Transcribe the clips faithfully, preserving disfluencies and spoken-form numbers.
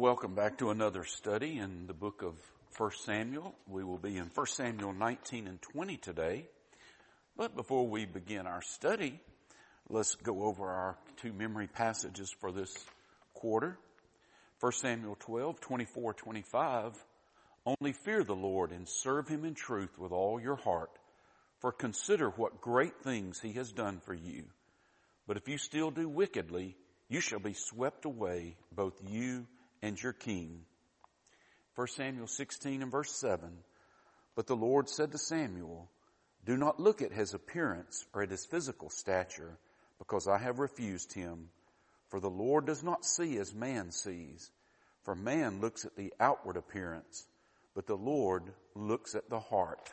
welcome back to another study in the book of First Samuel. We will be in First Samuel nineteen and twenty today. But before we begin our study, let's go over our two memory passages for this quarter. First Samuel twelve, twenty-four, twenty-five. Only fear the Lord and serve him in truth with all your heart, for consider what great things he has done for you. But if you still do wickedly, you shall be swept away, both you and your king. First Samuel sixteen and verse seven. But the Lord said to Samuel, do not look at his appearance or at his physical stature, because I have refused him. For the Lord does not see as man sees. For man looks at the outward appearance, but the Lord looks at the heart.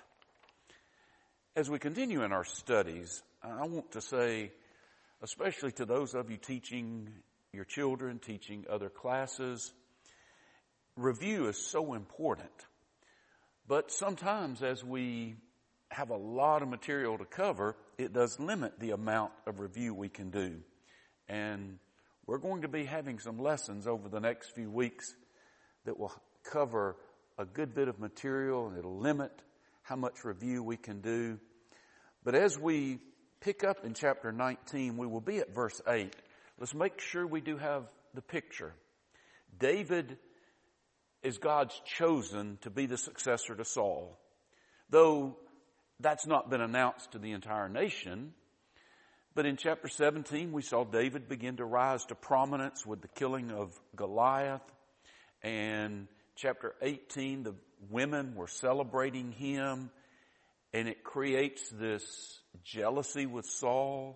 As we continue in our studies, I want to say, especially to those of you teaching your children, teaching other classes, review is so important. But sometimes as we have a lot of material to cover, it does limit the amount of review we can do. And we're going to be having some lessons over the next few weeks that will cover a good bit of material, and it'll limit how much review we can do. But as we pick up in chapter nineteen, we will be at verse eight. Let's make sure we do have the picture. David is God's chosen to be the successor to Saul. Though that's not been announced to the entire nation. But in chapter seventeen, we saw David begin to rise to prominence with the killing of Goliath. And chapter eighteen, the women were celebrating him. And it creates this jealousy with Saul.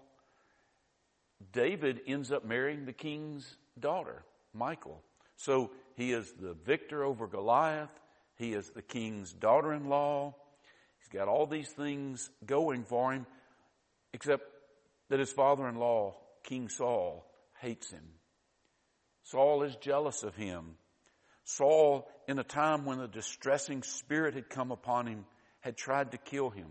David ends up marrying the king's daughter, Michal. So he is the victor over Goliath. He is the king's daughter-in-law. He's got all these things going for him, except that his father-in-law, King Saul, hates him. Saul is jealous of him. Saul, in a time when a distressing spirit had come upon him, had tried to kill him.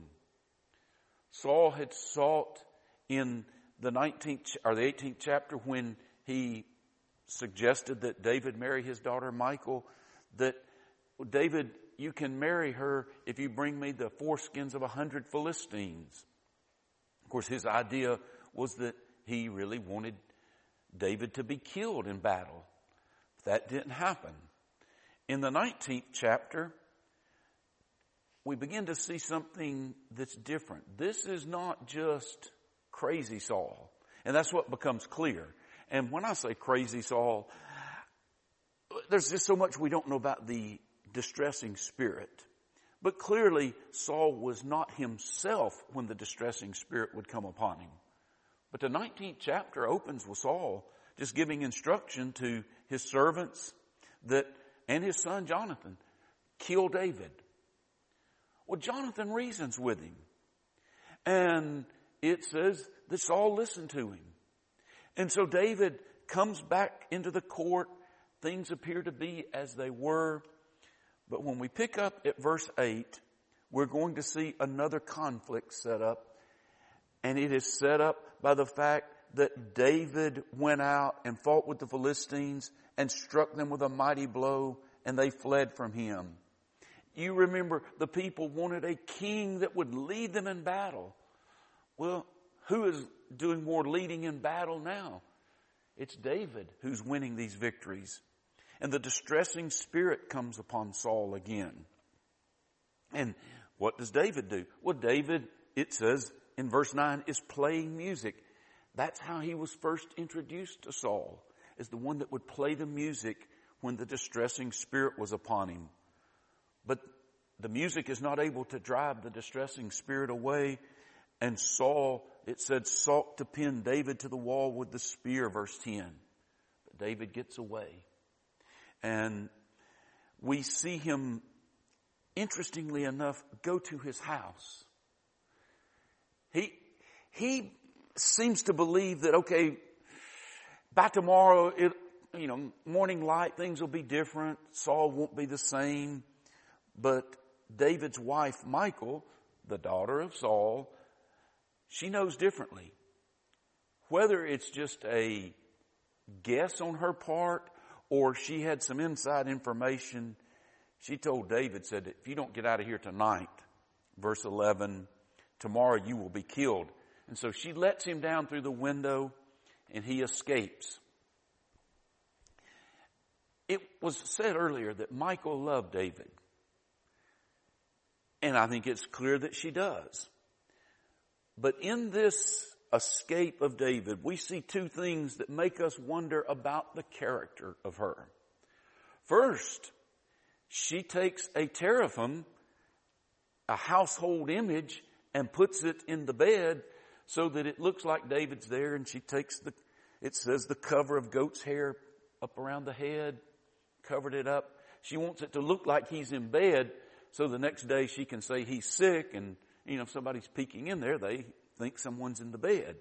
Saul had sought in the nineteenth or the eighteenth chapter, when he suggested that David marry his daughter Michal, that David, you can marry her if you bring me the foreskins of a hundred Philistines. Of course, his idea was that he really wanted David to be killed in battle. That didn't happen. In the nineteenth chapter, we begin to see something that's different. This is not just crazy Saul. And that's what becomes clear. And when I say crazy Saul, there's just so much we don't know about the distressing spirit. But clearly, Saul was not himself when the distressing spirit would come upon him. But the nineteenth chapter opens with Saul just giving instruction to his servants that, and his son Jonathan, kill David. Well, Jonathan reasons with him. And it says that Saul listened to him. And so David comes back into the court. Things appear to be as they were. But when we pick up at verse eight, we're going to see another conflict set up. And it is set up by the fact that David went out and fought with the Philistines and struck them with a mighty blow, and they fled from him. You remember the people wanted a king that would lead them in battle. Well, who is doing more leading in battle now? It's David who's winning these victories. And the distressing spirit comes upon Saul again. And what does David do? Well, David, it says in verse nine, is playing music. That's how he was first introduced to Saul, as the one that would play the music when the distressing spirit was upon him. But the music is not able to drive the distressing spirit away. And Saul, it said, sought to pin David to the wall with the spear, verse ten. But David gets away. And we see him, interestingly enough, go to his house. He, he seems to believe that, okay, by tomorrow, it, you know, morning light, things will be different. Saul won't be the same. But David's wife, Michal, the daughter of Saul, she knows differently. Whether it's just a guess on her part or she had some inside information. She told David, said, if you don't get out of here tonight, verse eleven, tomorrow you will be killed. And so she lets him down through the window and he escapes. It was said earlier that Michal loved David. And I think it's clear that she does. But in this escape of David, we see two things that make us wonder about the character of her. First, she takes a teraphim, a household image, and puts it in the bed so that it looks like David's there, and she takes the, it says the cover of goat's hair up around the head, covered it up. She wants it to look like he's in bed so the next day she can say he's sick, and, you know, if somebody's peeking in there, they think someone's in the bed.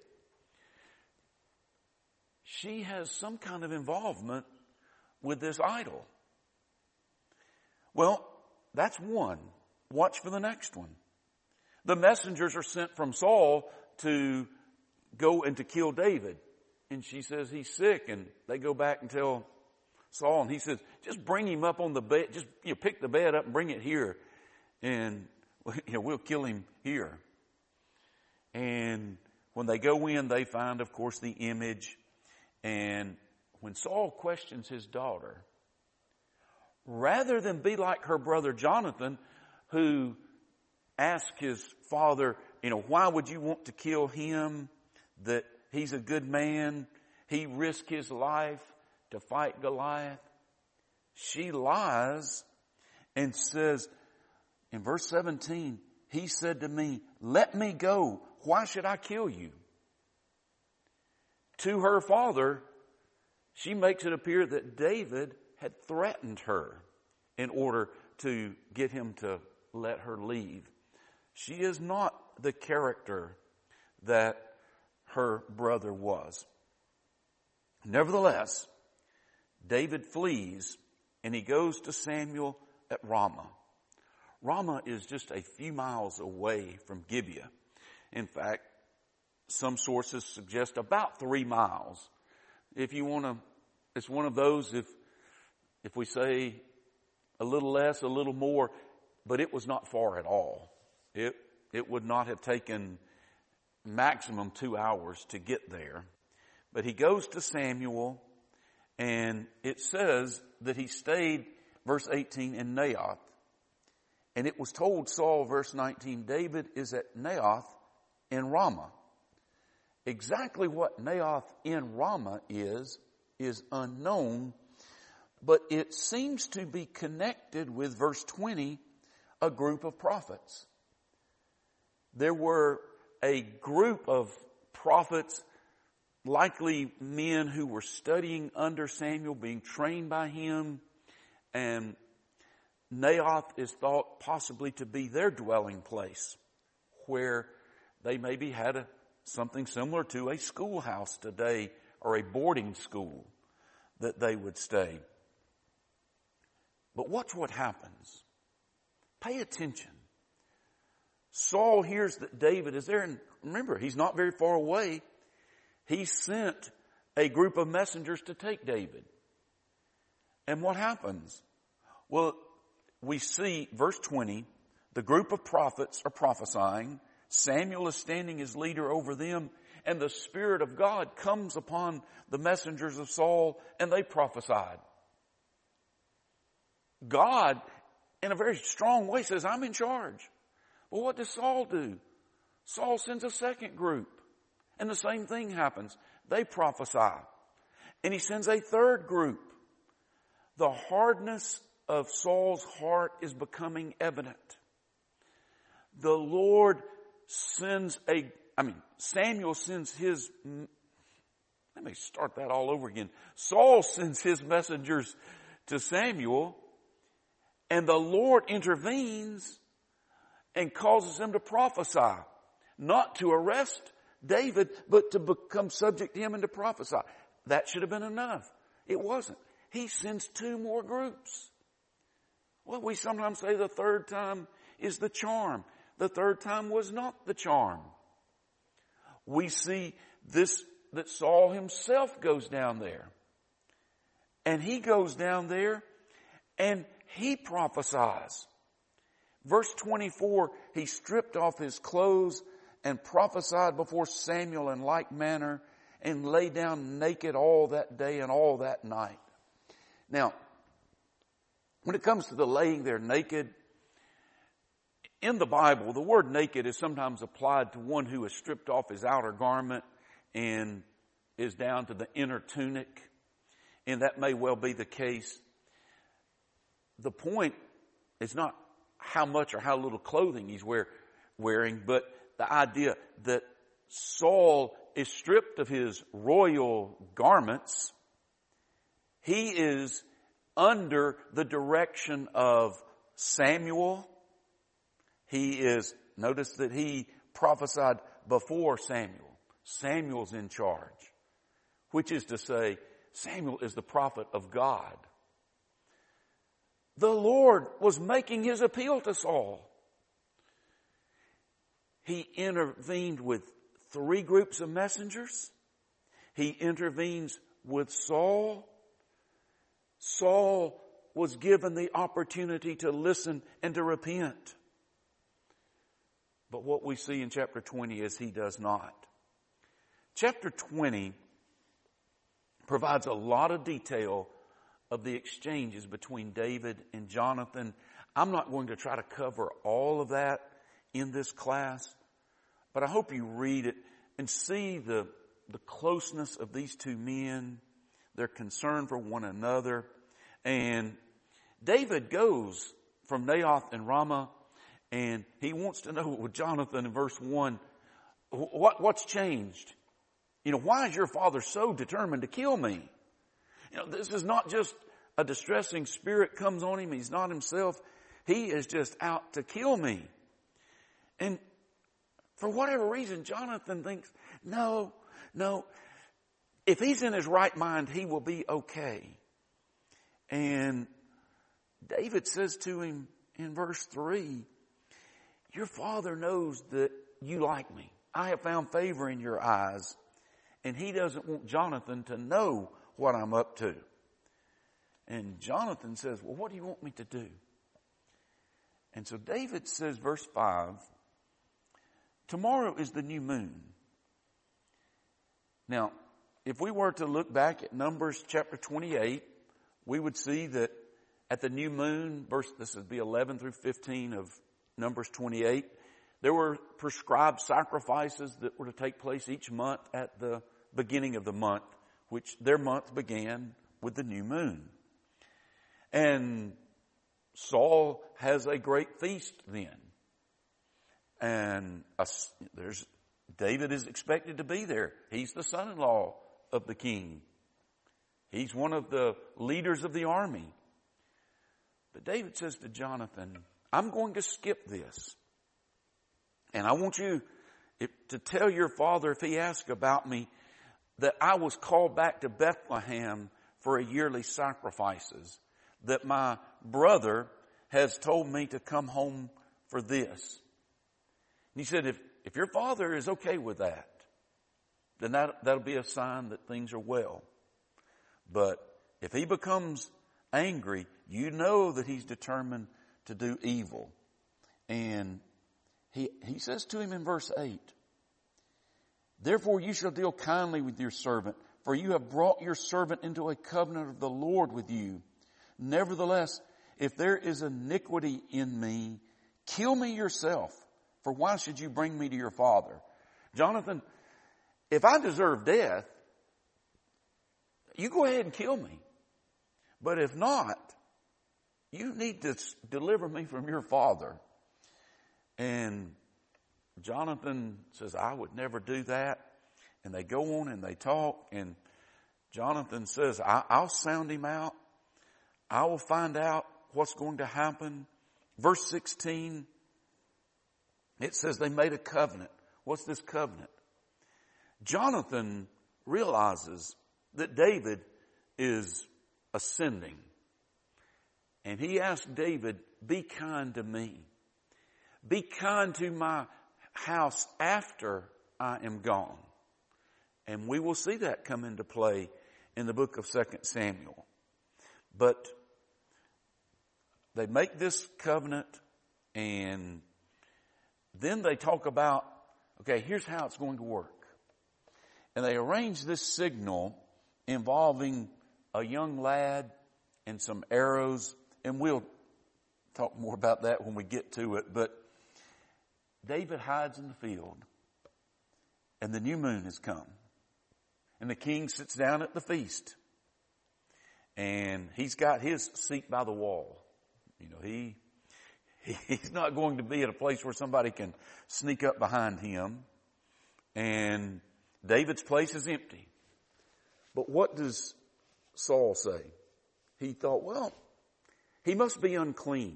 She has some kind of involvement with this idol. Well, that's one. Watch for the next one. The messengers are sent from Saul to go and to kill David. And she says he's sick, and they go back and tell Saul, and he says, just bring him up on the bed, just, you know, pick the bed up and bring it here, and, you know, we'll kill him here. And when they go in, they find, of course, the image. And when Saul questions his daughter, rather than be like her brother Jonathan, who asked his father, you know, why would you want to kill him? That he's a good man. He risked his life to fight Goliath. She lies and says, in verse seventeen, he said to me, let me go. Why should I kill you? To her father, she makes it appear that David had threatened her in order to get him to let her leave. She is not the character that her brother was. Nevertheless, David flees and he goes to Samuel at Ramah. Ramah is just a few miles away from Gibeah. In fact, some sources suggest about three miles. If you want to, it's one of those, if, if we say a little less, a little more, but it was not far at all. It, it would not have taken maximum two hours to get there. But he goes to Samuel, and it says that he stayed, verse eighteen, in Naioth. And it was told Saul, verse nineteen, David is at Naioth in Ramah. Exactly what Naioth in Ramah is, is unknown, but it seems to be connected with verse twenty, a group of prophets. There were a group of prophets, likely men who were studying under Samuel, being trained by him, and Naioth is thought possibly to be their dwelling place, where they maybe had a, something similar to a schoolhouse today, or a boarding school that they would stay. But watch what happens. Pay attention. Saul hears that David is there, and remember, he's not very far away. He sent a group of messengers to take David. And what happens? Well, we see, verse twenty, the group of prophets are prophesying. Samuel is standing as leader over them, and the Spirit of God comes upon the messengers of Saul, and they prophesied. God, in a very strong way, says, I'm in charge. Well, what does Saul do? Saul sends a second group, and the same thing happens. They prophesy. And he sends a third group. The hardness of Saul's heart is becoming evident. The Lord sends a, I mean, Samuel sends his, let me start that all over again. Saul sends his messengers to Samuel, and the Lord intervenes and causes him to prophesy, not to arrest David, but to become subject to him and to prophesy. That should have been enough. It wasn't. He sends two more groups. Well, we sometimes say the third time is the charm. The third time was not the charm. We see this, that Saul himself goes down there. And he goes down there and he prophesies. Verse twenty-four, he stripped off his clothes and prophesied before Samuel in like manner and lay down naked all that day and all that night. Now, when it comes to the laying there naked, in the Bible, the word naked is sometimes applied to one who has stripped off his outer garment and is down to the inner tunic. And that may well be the case. The point is not how much or how little clothing he's wear, wearing, but the idea that Saul is stripped of his royal garments. He is under the direction of Samuel. He is, notice that he prophesied before Samuel. Samuel's in charge, which is to say, Samuel is the prophet of God. The Lord was making his appeal to Saul. He intervened with three groups of messengers. He intervenes with Saul. Saul was given the opportunity to listen and to repent. But what we see in chapter twenty is he does not. Chapter twenty provides a lot of detail of the exchanges between David and Jonathan. I'm not going to try to cover all of that in this class, but I hope you read it and see the, the closeness of these two men, their concern for one another. And David goes from Naioth and Ramah, and he wants to know with Jonathan in verse one, what, what's changed? You know, why is your father so determined to kill me? You know, this is not just a distressing spirit comes on him. He's not himself. He is just out to kill me. And for whatever reason, Jonathan thinks, no, no, if he's in his right mind, he will be okay. And David says to him in verse three, your father knows that you like me. I have found favor in your eyes. And he doesn't want Jonathan to know what I'm up to. And Jonathan says, well, what do you want me to do? And so David says, verse five, tomorrow is the new moon. Now, if we were to look back at Numbers chapter twenty-eight, we would see that at the new moon, verse, this would be eleven through fifteen of Numbers twenty-eight, there were prescribed sacrifices that were to take place each month at the beginning of the month, which their month began with the new moon. And Saul has a great feast then. And a, there's David is expected to be there. He's the son-in-law of the king. He's one of the leaders of the army. But David says to Jonathan, I'm going to skip this. And I want you if, to tell your father, if he asks about me, that I was called back to Bethlehem for a yearly sacrifices, that my brother has told me to come home for this. And he said, if, if your father is okay with that, then that, that'll be a sign that things are well. But if he becomes angry, you know that he's determined to do evil. And he, he says to him in verse eight, therefore you shall deal kindly with your servant, for you have brought your servant into a covenant of the Lord with you. Nevertheless, if there is iniquity in me, kill me yourself, for why should you bring me to your father? Jonathan, if I deserve death, you go ahead and kill me. But if not, you need to deliver me from your father. And Jonathan says, I would never do that. And they go on and they talk. And Jonathan says, I, I'll sound him out. I will find out what's going to happen. Verse sixteen, it says they made a covenant. What's this covenant? Jonathan realizes that David is ascending. And he asked David, be kind to me. Be kind to my house after I am gone. And we will see that come into play in the book of Second Samuel. But they make this covenant, and then they talk about, okay, here's how it's going to work. And they arrange this signal involving a young lad and some arrows, and we'll talk more about that when we get to it. But David hides in the field, and the new moon has come, and the king sits down at the feast, and he's got his seat by the wall. You know, he, he he's not going to be at a place where somebody can sneak up behind him, and David's place is empty. But what does Saul say? He thought, well, he must be unclean.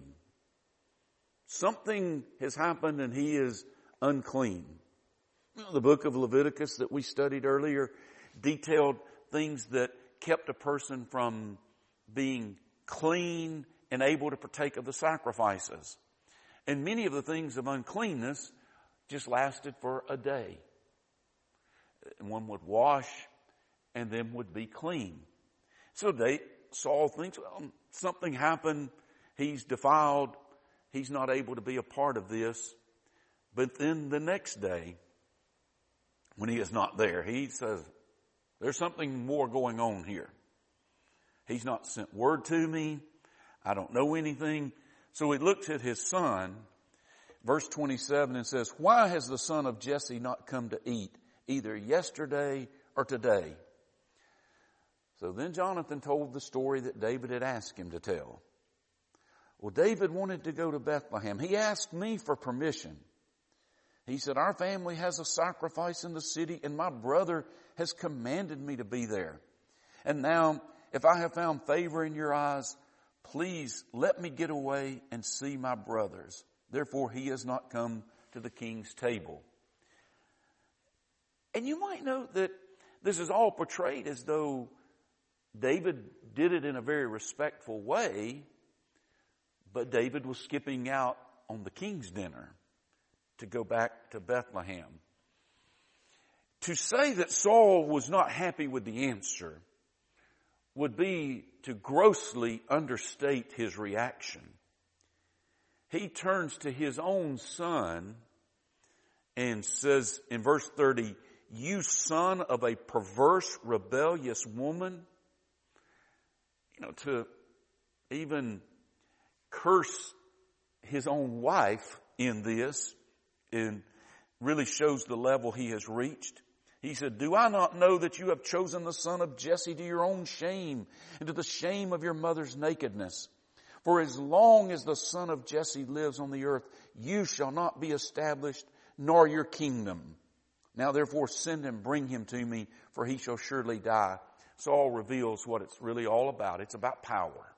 Something has happened and he is unclean. You know, the book of Leviticus that we studied earlier detailed things that kept a person from being clean and able to partake of the sacrifices. And many of the things of uncleanness just lasted for a day. One would wash and then would be clean. So they, Saul thinks, well, something happened. He's defiled. He's not able to be a part of this. But then the next day, when he is not there, he says, there's something more going on here. He's not sent word to me. I don't know anything. So he looks at his son, verse twenty-seven, and says, why has the son of Jesse not come to eat, either yesterday or today? So then Jonathan told the story that David had asked him to tell. Well, David wanted to go to Bethlehem. He asked me for permission. He said, our family has a sacrifice in the city, and my brother has commanded me to be there. And now, if I have found favor in your eyes, please let me get away and see my brothers. Therefore, he has not come to the king's table. And you might note that this is all portrayed as though David did it in a very respectful way, but David was skipping out on the king's dinner to go back to Bethlehem. To say that Saul was not happy with the answer would be to grossly understate his reaction. He turns to his own son and says in verse thirty, you son of a perverse, rebellious woman. You know, to even curse his own wife in this, and really shows the level he has reached. He said, do I not know that you have chosen the son of Jesse to your own shame and to the shame of your mother's nakedness? For as long as the son of Jesse lives on the earth, you shall not be established, nor your kingdom. Now therefore send him, bring him to me, for he shall surely die. Saul reveals what it's really all about. It's about power.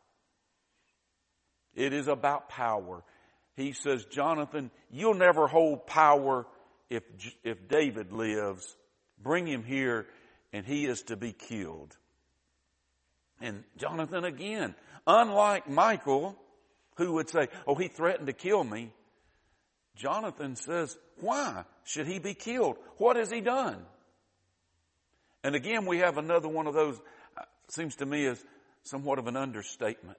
It is about power. He says, Jonathan, you'll never hold power if, if David lives. Bring him here, and he is to be killed. And Jonathan again, unlike Michal, who would say, oh, he threatened to kill me, Jonathan says, why should he be killed? What has he done? And again, we have another one of those, uh, seems to me as somewhat of an understatement.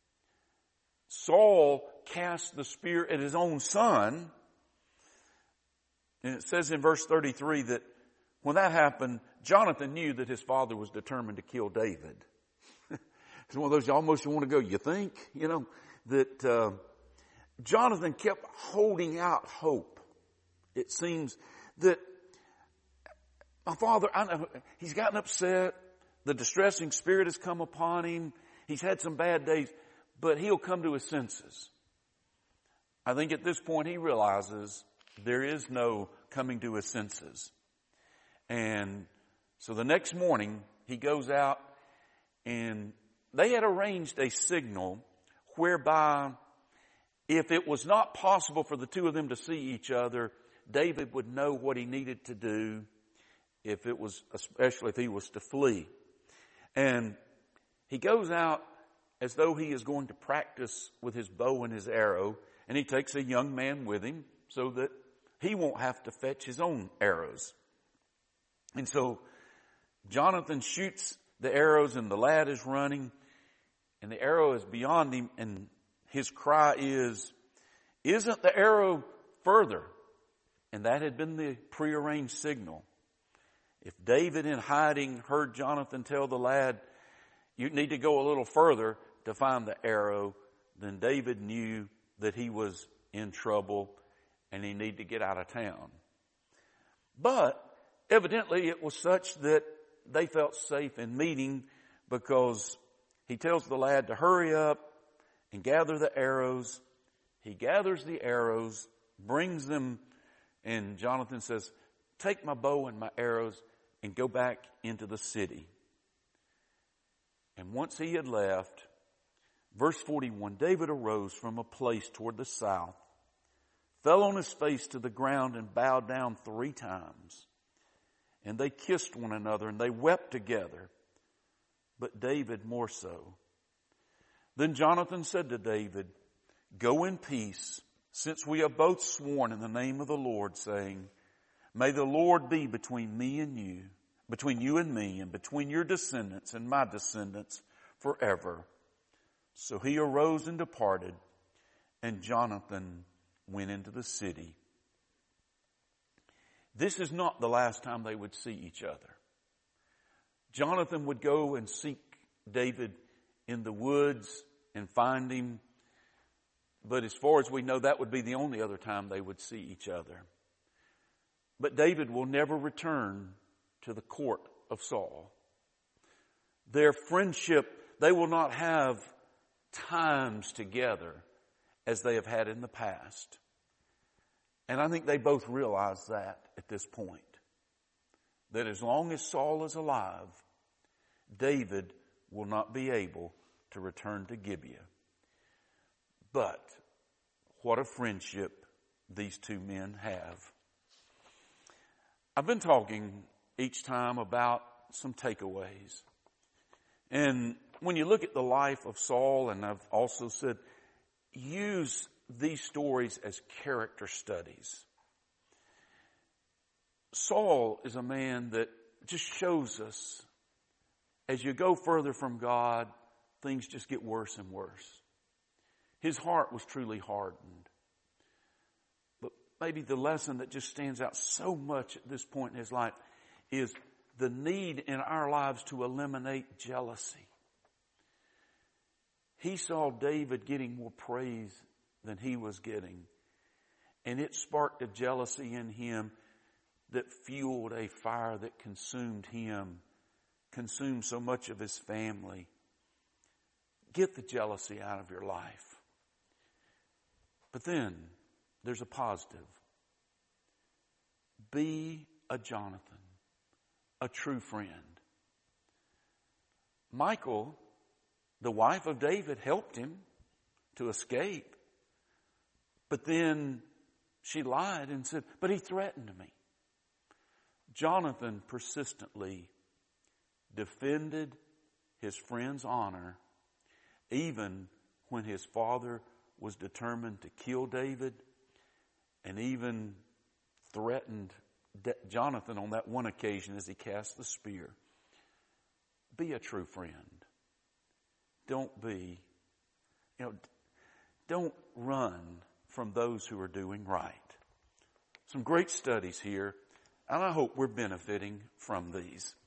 Saul cast the spear at his own son. And it says in verse thirty-three that when that happened, Jonathan knew that his father was determined to kill David. It's one of those you almost want to go, you think? You know, that uh, Jonathan kept holding out hope. It seems that my father, I know, he's gotten upset. The distressing spirit has come upon him. He's had some bad days, but he'll come to his senses. I think at this point he realizes there is no coming to his senses. And so the next morning he goes out, and they had arranged a signal whereby if it was not possible for the two of them to see each other, David would know what he needed to do, if it was, especially if he was to flee. And he goes out as though he is going to practice with his bow and his arrow, and he takes a young man with him so that he won't have to fetch his own arrows. And so Jonathan shoots the arrows, and the lad is running, And the arrow is beyond him, and his cry is, isn't the arrow further? And that had been the prearranged signal. If David in hiding heard Jonathan tell the lad, you need to go a little further to find the arrow, then David knew that he was in trouble and he needed to get out of town. But evidently it was such that they felt safe in meeting, because he tells the lad to hurry up and gather the arrows. He gathers the arrows, brings them, and Jonathan says, take my bow and my arrows and go back into the city. And once he had left, verse forty-one, David arose from a place toward the south, fell on his face to the ground and bowed down three times. And they kissed one another and they wept together, but David more so. Then Jonathan said to David, go in peace, since we have both sworn in the name of the Lord, saying, may the Lord be between me and you, between you and me, and between your descendants and my descendants forever. So he arose and departed, and Jonathan went into the city. This is not the last time they would see each other. Jonathan would go and seek David in the woods and find him. But as far as we know, that would be the only other time they would see each other. But David will never return to the court of Saul. Their friendship, they will not have times together as they have had in the past. And I think they both realize that at this point. That as long as Saul is alive, David will not be able to return to Gibeah. But what a friendship these two men have. I've been talking each time about some takeaways. And when you look at the life of Saul, and I've also said, use these stories as character studies. Saul is a man that just shows us, as you go further from God, things just get worse and worse. His heart was truly hardened. But maybe the lesson that just stands out so much at this point in his life is the need in our lives to eliminate jealousy. He saw David getting more praise than he was getting. And it sparked a jealousy in him that fueled a fire that consumed him, consumed so much of his family. Get the jealousy out of your life. But then there's a positive. Be a Jonathan, a true friend. Michal, the wife of David, helped him to escape. But then she lied and said, but he threatened me. Jonathan persistently defended his friend's honor, even when his father was determined to kill David, and even threatened Jonathan on that one occasion as he cast the spear. Be a true friend. Don't be, you know, don't run from those who are doing right. Some great studies here, and I hope we're benefiting from these.